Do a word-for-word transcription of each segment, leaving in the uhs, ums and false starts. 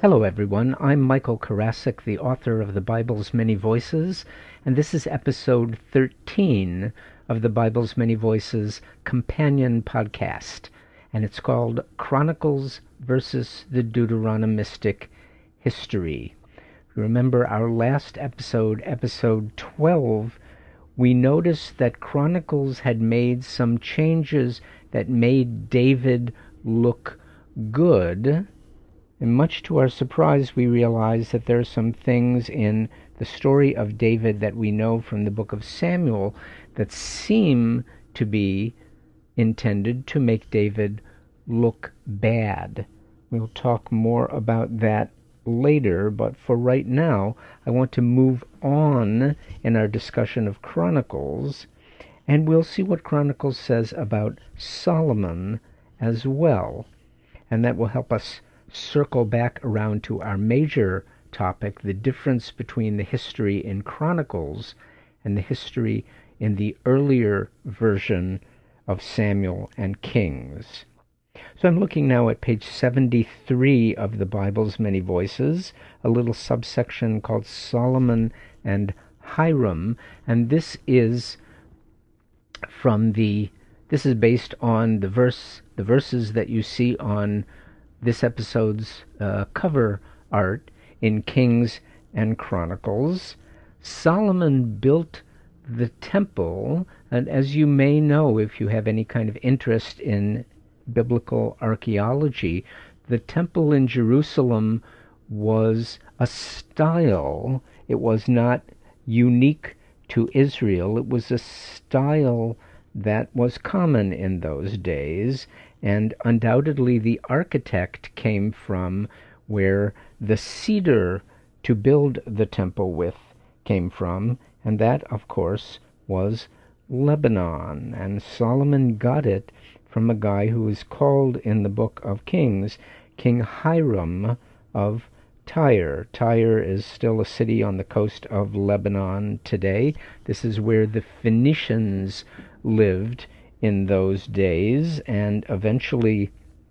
Hello, everyone. I'm Michael Karasik, the author of the Bible's Many Voices, and this is episode thirteen of the Bible's Many Voices companion podcast, and it's called Chronicles versus the Deuteronomistic History. Remember our last episode, episode twelve, we noticed that Chronicles had made some changes that made David look good. And much to our surprise, we realize that there are some things in the story of David that we know from the book of Samuel that seem to be intended to make David look bad. We'll talk more about that later, but for right now, I want to move on in our discussion of Chronicles, and we'll see what Chronicles says about Solomon as well, and that will help us circle back around to our major topic, the difference between the history in Chronicles and the history in the earlier version of Samuel and Kings. So I'm looking now at page seventy-three of the Bible's Many Voices, a little subsection called Solomon and Hiram, and this is from the this is based on the verse the verses that you see on this episode's uh, cover art in Kings and Chronicles. Solomon built the temple, and as you may know if you have any kind of interest in biblical archaeology, the temple in Jerusalem was a style. It was not unique to Israel. It was a style that was common in those days, and undoubtedly the architect came from where the cedar to build the temple with came from, and that, of course, was Lebanon. And Solomon got it from a guy who is called in the book of Kings King Hiram of Tyre. Tyre is still a city on the coast of Lebanon today. This is where the Phoenicians lived in those days, and eventually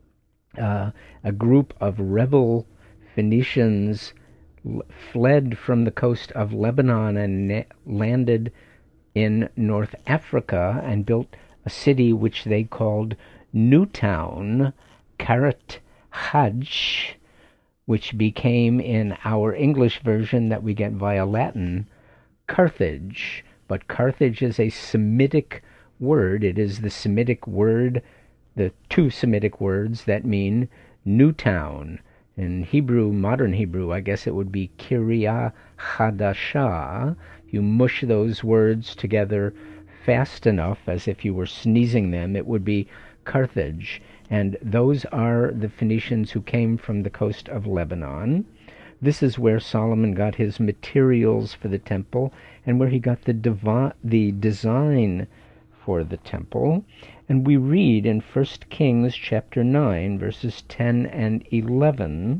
uh, a group of rebel Phoenicians l- fled from the coast of Lebanon and na- landed in North Africa and built a city which they called Newtown, Karat Hajj, which became in our English version that we get via Latin, Carthage. But Carthage is a Semitic word. It is the Semitic word, the two Semitic words that mean new town. In Hebrew, modern Hebrew, I guess it would be Kiryah Hadashah. You mush those words together fast enough, as if you were sneezing them, it would be Carthage. And those are the Phoenicians who came from the coast of Lebanon. This is where Solomon got his materials for the temple and where he got the devi- the design for the temple. And we read in First Kings chapter nine, verses ten and eleven,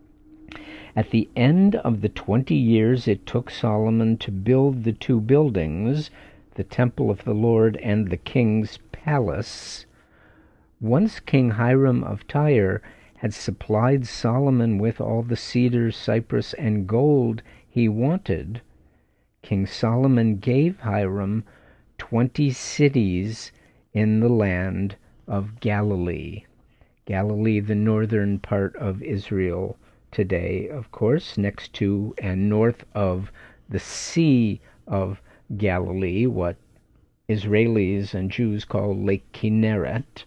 "At the end of the twenty years it took Solomon to build the two buildings, the temple of the Lord and the king's palace. Once King Hiram of Tyre had supplied Solomon with all the cedar, cypress, and gold he wanted, King Solomon gave Hiram twenty cities in the land of Galilee." Galilee, the northern part of Israel today, of course, next to and north of the Sea of Galilee, what Israelis and Jews call Lake Kinneret.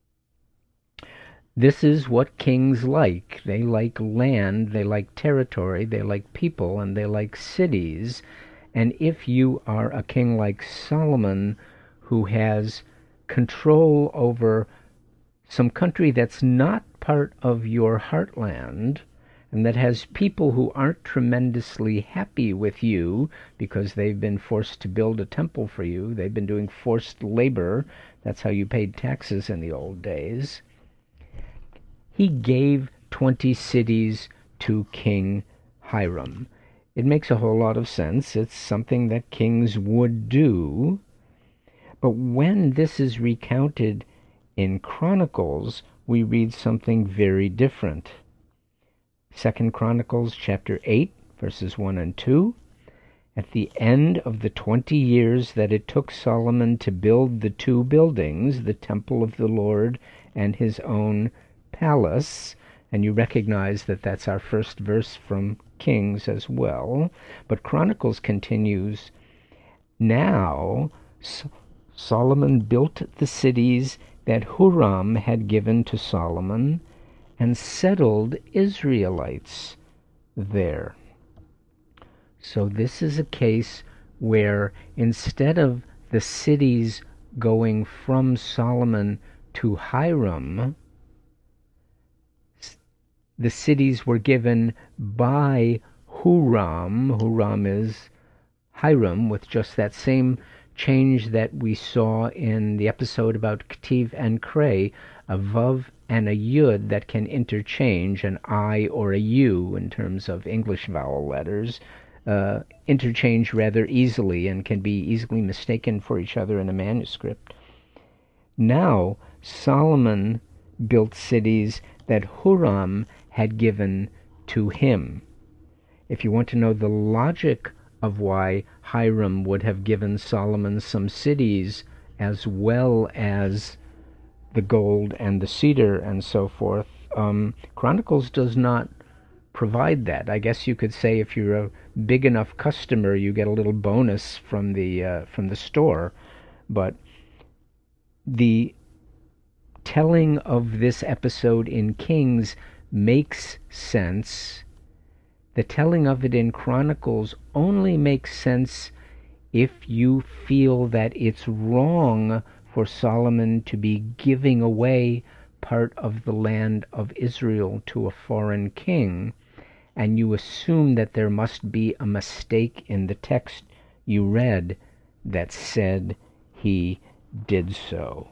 This is what kings like. They like land, they like territory, they like people, and they like cities. And if you are a king like Solomon, who has control over some country that's not part of your heartland, and that has people who aren't tremendously happy with you because they've been forced to build a temple for you, they've been doing forced labor, that's how you paid taxes in the old days, he gave twenty cities to King Hiram. It makes a whole lot of sense. It's something that kings would do. But when this is recounted in Chronicles, we read something very different. Second Chronicles chapter eight, verses one and two. At the end of the twenty years that it took Solomon to build the two buildings, the temple of the Lord and his own palace, and you recognize that that's our first verse from Kings as well, but Chronicles continues, now Solomon built the cities that Huram had given to Solomon and settled Israelites there. So this is a case where instead of the cities going from Solomon to Hiram, the cities were given by Huram. Huram is Hiram, with just that same change that we saw in the episode about Ketiv and Kray, a Vav and a Yud that can interchange, an I or a U in terms of English vowel letters, uh, interchange rather easily and can be easily mistaken for each other in a manuscript. Now, Solomon built cities that Huram had given to him. If you want to know the logic of why Hiram would have given Solomon some cities as well as the gold and the cedar and so forth, um, Chronicles does not provide that. I guess you could say if you're a big enough customer, you get a little bonus from the uh, from the store, but the telling of this episode in Kings makes sense. The telling of it in Chronicles only makes sense if you feel that it's wrong for Solomon to be giving away part of the land of Israel to a foreign king, and you assume that there must be a mistake in the text you read that said he did so.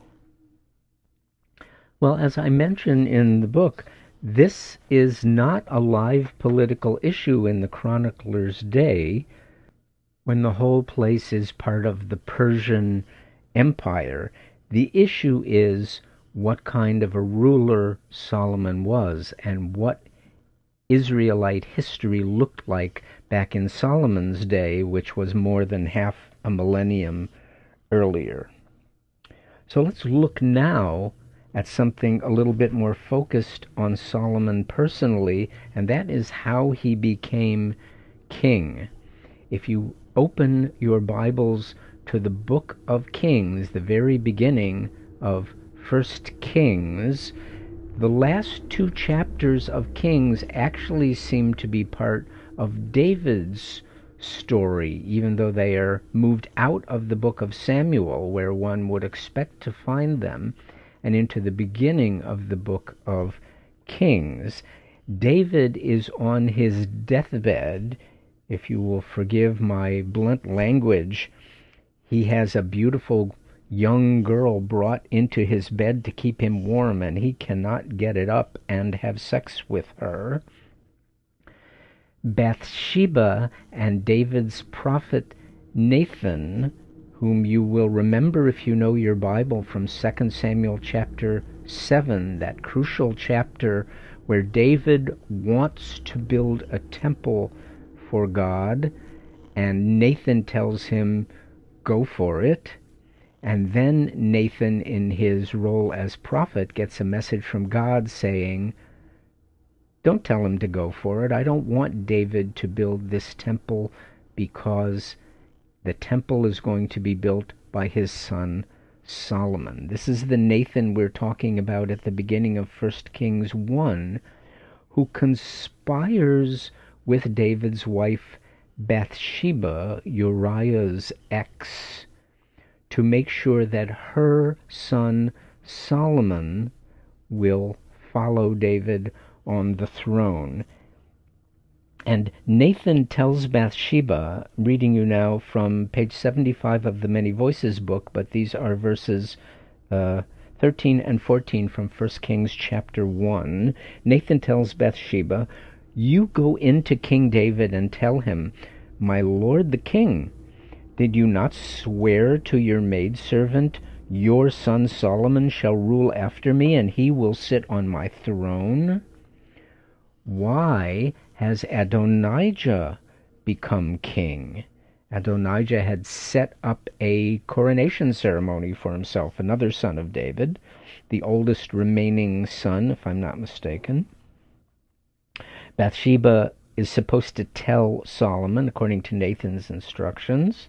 Well, as I mention in the book, this is not a live political issue in the chronicler's day, when the whole place is part of the Persian Empire. The issue is what kind of a ruler Solomon was and what Israelite history looked like back in Solomon's day, which was more than half a millennium earlier. So let's look now at something a little bit more focused on Solomon personally, and that is how he became king. If you open your Bibles to the book of Kings, the very beginning of First Kings, the last two chapters of Kings actually seem to be part of David's story, even though they are moved out of the book of Samuel, where one would expect to find them, and into the beginning of the book of Kings. David is on his deathbed. If you will forgive my blunt language, he has a beautiful young girl brought into his bed to keep him warm, and he cannot get it up and have sex with her. Bathsheba and David's prophet Nathan, whom you will remember if you know your Bible from Second Samuel chapter seven, that crucial chapter where David wants to build a temple for God, and Nathan tells him, go for it. And then Nathan, in his role as prophet, gets a message from God saying, don't tell him to go for it. I don't want David to build this temple because the temple is going to be built by his son Solomon. This is the Nathan we're talking about at the beginning of First Kings one, who conspires with David's wife Bathsheba, Uriah's ex, to make sure that her son Solomon will follow David on the throne. And Nathan tells Bathsheba, reading you now from page seventy-five of the Many Voices book, but these are verses uh, thirteen and fourteen from First Kings chapter one. Nathan tells Bathsheba, you go into King David and tell him, my lord the king, did you not swear to your maidservant, your son Solomon shall rule after me, and he will sit on my throne? why has Adonijah become king? Adonijah had set up a coronation ceremony for himself, another son of David, the oldest remaining son, if I'm not mistaken. Bathsheba is supposed to tell Solomon, according to Nathan's instructions,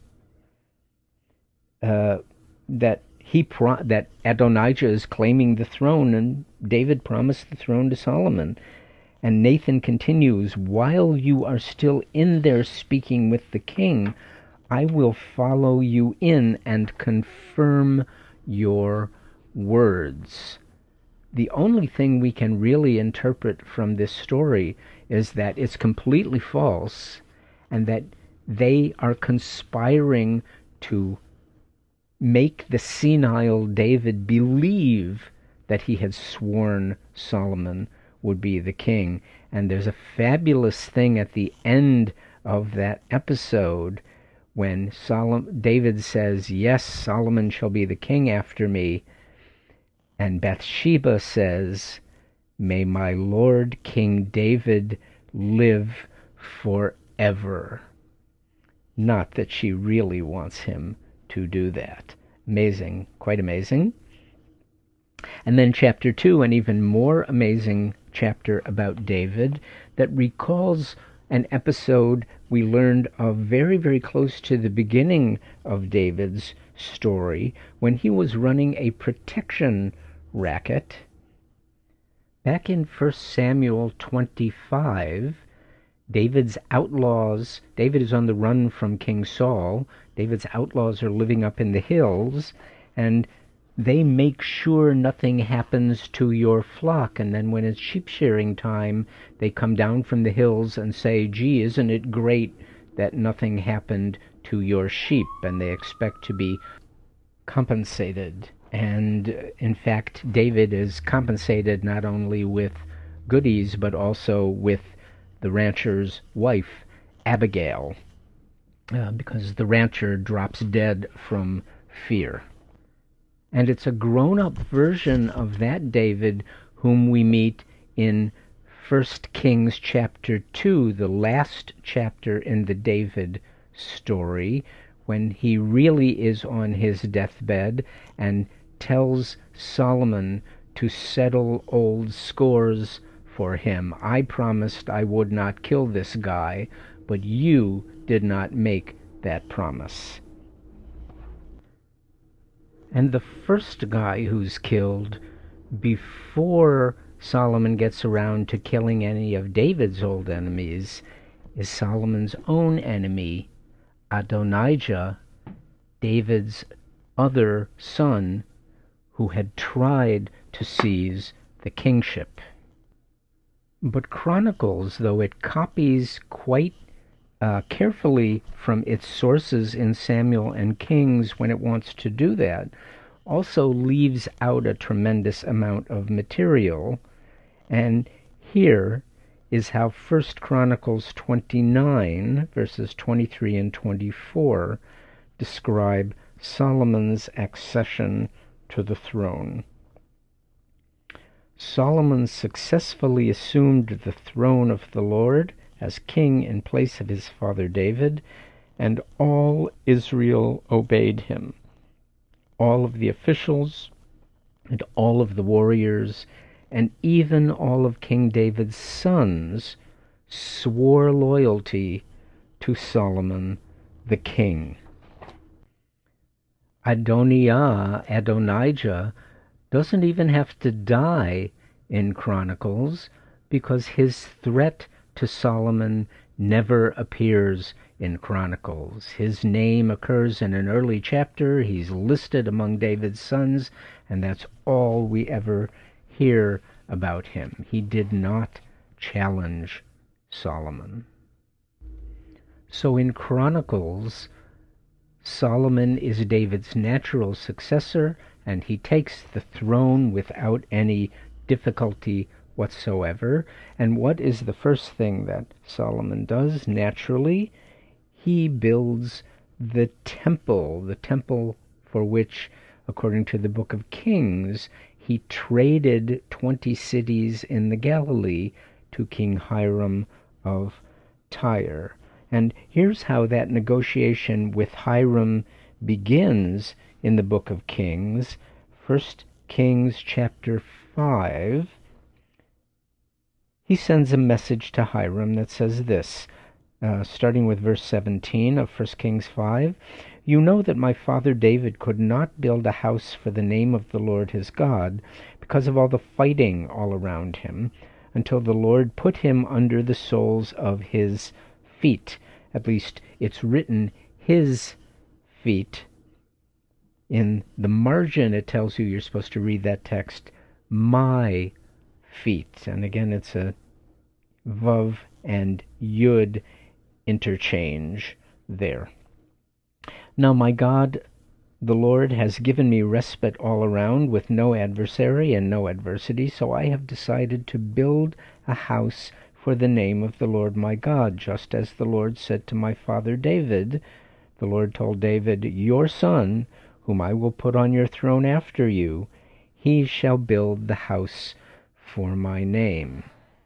uh, that he pro- that Adonijah is claiming the throne, and David promised the throne to Solomon. And Nathan continues, while you are still in there speaking with the king, I will follow you in and confirm your words. The only thing we can really interpret from this story is that it's completely false, and that they are conspiring to make the senile David believe that he had sworn Solomon would be the king. And there's a fabulous thing at the end of that episode when Solomon, David says, yes, Solomon shall be the king after me. And Bathsheba says, may my Lord King David live forever. Not that she really wants him to do that. Amazing, quite amazing. And then chapter two, an even more amazing chapter about David that recalls an episode we learned of very, very close to the beginning of David's story, when he was running a protection racket. Back in First Samuel twenty-five, David's outlaws, David is on the run from King Saul. David's outlaws are living up in the hills, and they make sure nothing happens to your flock. And then when it's sheep shearing time, they come down from the hills and say, gee, isn't it great that nothing happened to your sheep? And they expect to be compensated. And in fact, David is compensated not only with goodies, but also with the rancher's wife, Abigail, uh, because the rancher drops dead from fear. And it's a grown-up version of that David whom we meet in First Kings chapter two, the last chapter in the David story, when he really is on his deathbed and tells Solomon to settle old scores for him. I promised I would not kill this guy, but you did not make that promise. And the first guy who's killed before Solomon gets around to killing any of David's old enemies is Solomon's own enemy, Adonijah, David's other son, who had tried to seize the kingship. But Chronicles, though it copies quite uh, carefully from its sources in Samuel and Kings when it wants to do that, also leaves out a tremendous amount of material. And here is how First Chronicles twenty-nine, verses twenty-three and twenty-four, describe Solomon's accession to the throne. Solomon successfully assumed the throne of the Lord as king in place of his father David, and all Israel obeyed him. All of the officials and all of the warriors and even all of King David's sons swore loyalty to Solomon the king. Adoniah, Adonijah, doesn't even have to die in Chronicles, because his threat to Solomon never appears in Chronicles. His name occurs in an early chapter. He's listed among David's sons, and that's all we ever hear about him. He did not challenge Solomon. So in Chronicles, Solomon is David's natural successor, and he takes the throne without any difficulty whatsoever. And what is the first thing that Solomon does? Naturally, he builds the temple, the temple for which, according to the book of Kings, he traded twenty cities in the Galilee to King Hiram of Tyre. And here's how that negotiation with Hiram begins in the book of Kings. First Kings chapter five. He sends a message to Hiram that says this, uh, starting with verse seventeen of First Kings five. You know that my father David could not build a house for the name of the Lord his God because of all the fighting all around him, until the Lord put him under the soles of his feet. At least it's written his feet. In the margin it tells you you're supposed to read that text, my feet. And again it's a vav and yud interchange there. Now my God, the Lord, has given me respite all around with no adversary and no adversity, so I have decided to build a house for the name of the Lord my God, just as the Lord said to my father David. The Lord told David, your son, whom I will put on your throne after you, he shall build the house for my name.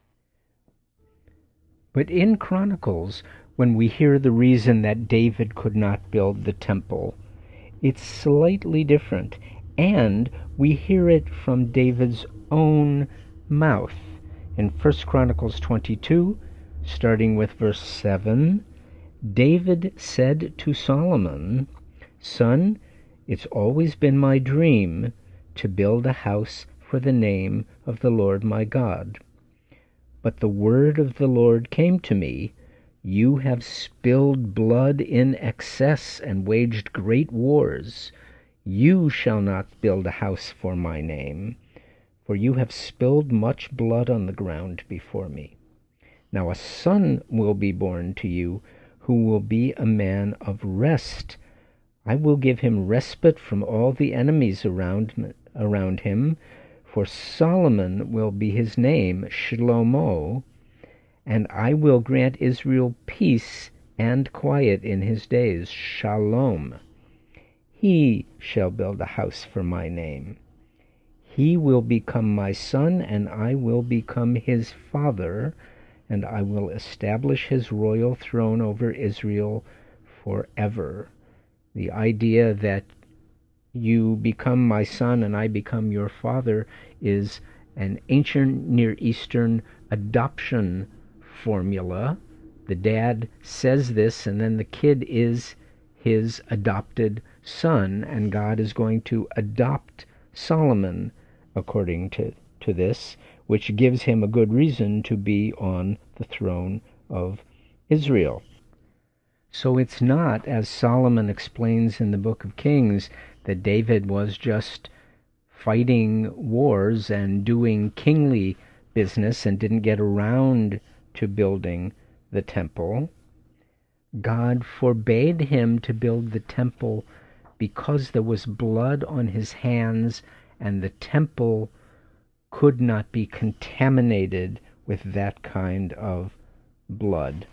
But in Chronicles, when we hear the reason that David could not build the temple, it's slightly different, and we hear it from David's own mouth. In First Chronicles twenty-two, starting with verse seven, David said to Solomon, Son, it's always been my dream to build a house for the name of the Lord my God. But the word of the Lord came to me, you have spilled blood in excess and waged great wars. You shall not build a house for my name, for you have spilled much blood on the ground before me. Now a son will be born to you, who will be a man of rest. I will give him respite from all the enemies around, around him, for Solomon will be his name, Shlomo, and I will grant Israel peace and quiet in his days, Shalom. He shall build a house for my name. He will become my son, and I will become his father, and I will establish his royal throne over Israel forever. The idea that you become my son and I become your father is an ancient Near Eastern adoption formula. The dad says this, and then the kid is his adopted son, and God is going to adopt Solomon according to, to this, which gives him a good reason to be on the throne of Israel. So it's not, as Solomon explains in the book of Kings, that David was just fighting wars and doing kingly business and didn't get around to building the temple. God forbade him to build the temple because there was blood on his hands, and the temple could not be contaminated with that kind of blood.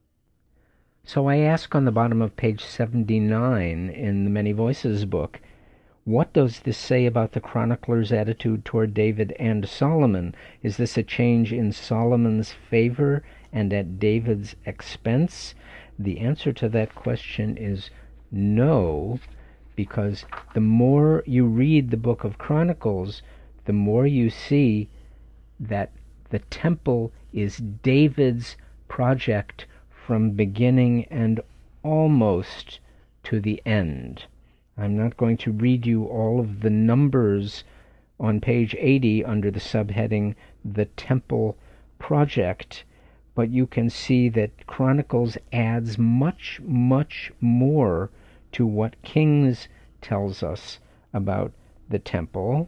So I ask on the bottom of page seventy-nine in the Many Voices book, what does this say about the chronicler's attitude toward David and Solomon? Is this a change in Solomon's favor and at David's expense? The answer to that question is no, because the more you read the book of Chronicles, the more you see that the temple is David's project from beginning and almost to the end. I'm not going to read you all of the numbers on page eighty under the subheading The Temple Project, but you can see that Chronicles adds much, much more to what Kings tells us about the temple,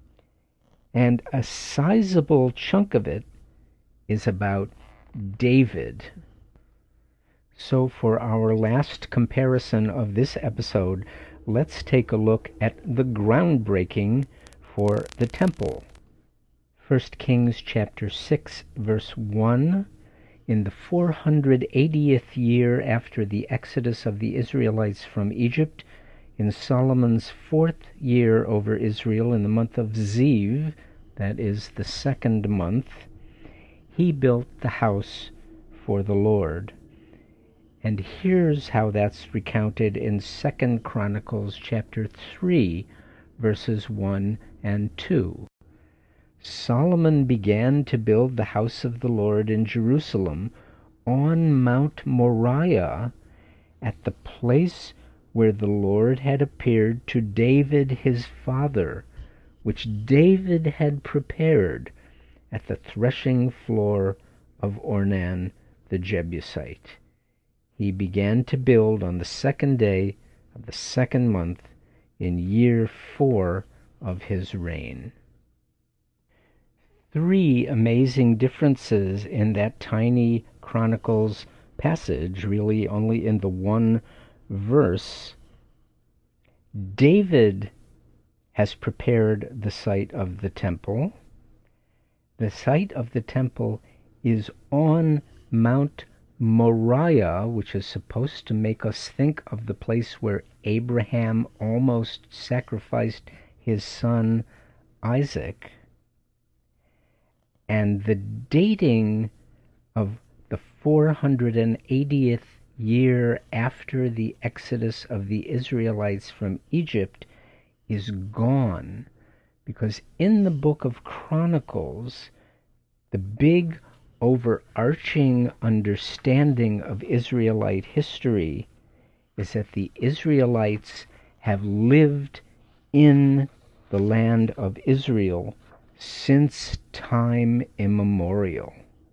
and a sizable chunk of it is about David. So for our last comparison of this episode, let's take a look at the groundbreaking for the temple. First Kings chapter six, verse one. In the four hundred eightieth year after the exodus of the Israelites from Egypt, in Solomon's fourth year over Israel, in the month of Ziv, that is the second month, he built the house for the Lord. And here's how that's recounted in Second Chronicles chapter three, verses one and two. Solomon began to build the house of the Lord in Jerusalem on Mount Moriah, at the place where the Lord had appeared to David his father, which David had prepared at the threshing floor of Ornan the Jebusite. He began to build on the second day of the second month in year four of his reign. Three amazing differences in that tiny Chronicles passage, really only in the one verse. David has prepared the site of the temple. The site of the temple is on Mount Moriah, which is supposed to make us think of the place where Abraham almost sacrificed his son Isaac. And the dating of the four hundred eightieth year after the exodus of the Israelites from Egypt is gone, because in the book of Chronicles, the big overarching understanding of Israelite history is that the Israelites have lived in the land of Israel since time immemorial.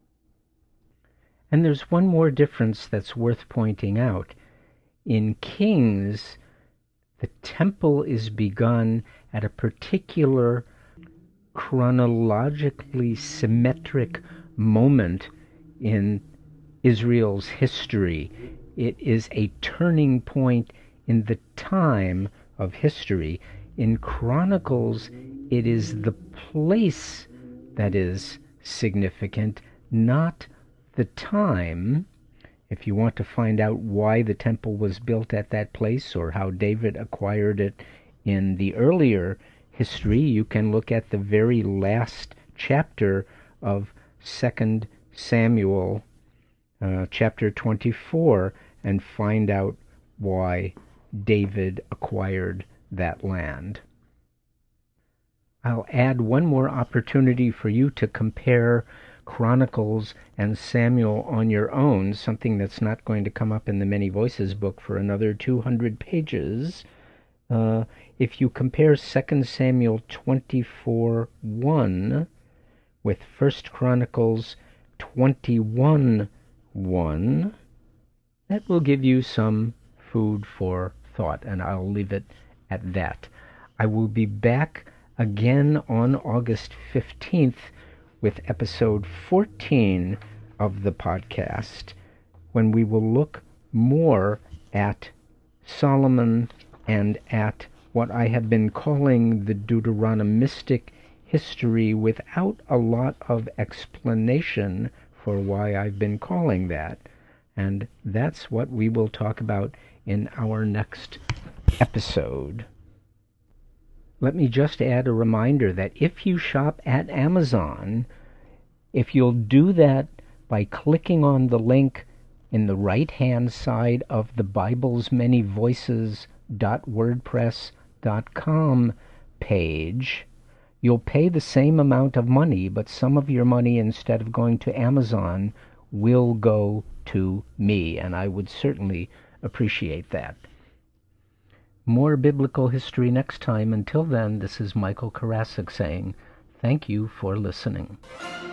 And there's one more difference that's worth pointing out. In Kings, the temple is begun at a particular chronologically symmetric moment in Israel's history. It is a turning point in the time of history. In Chronicles, it is the place that is significant, not the time. If you want to find out why the temple was built at that place or how David acquired it in the earlier history, you can look at the very last chapter of Second Samuel, uh, chapter twenty-four, and find out why David acquired that land. I'll add one more opportunity for you to compare Chronicles and Samuel on your own, something that's not going to come up in the Many Voices book for another two hundred pages. Uh, if you compare Second Samuel twenty-four one with First Chronicles twenty-one one, that will give you some food for thought, and I'll leave it at that. I will be back again on August fifteenth with episode fourteen of the podcast, when we will look more at Solomon and at what I have been calling the Deuteronomistic history without a lot of explanation for why I've been calling that. And that's what we will talk about in our next episode. Let me just add a reminder that if you shop at Amazon, if you'll do that by clicking on the link in the right-hand side of the Bibles Many Voices dot wordpress dot com page, you'll pay the same amount of money, but some of your money, instead of going to Amazon, will go to me, and I would certainly appreciate that. More biblical history next time. Until then, this is Michael Karasik saying thank you for listening.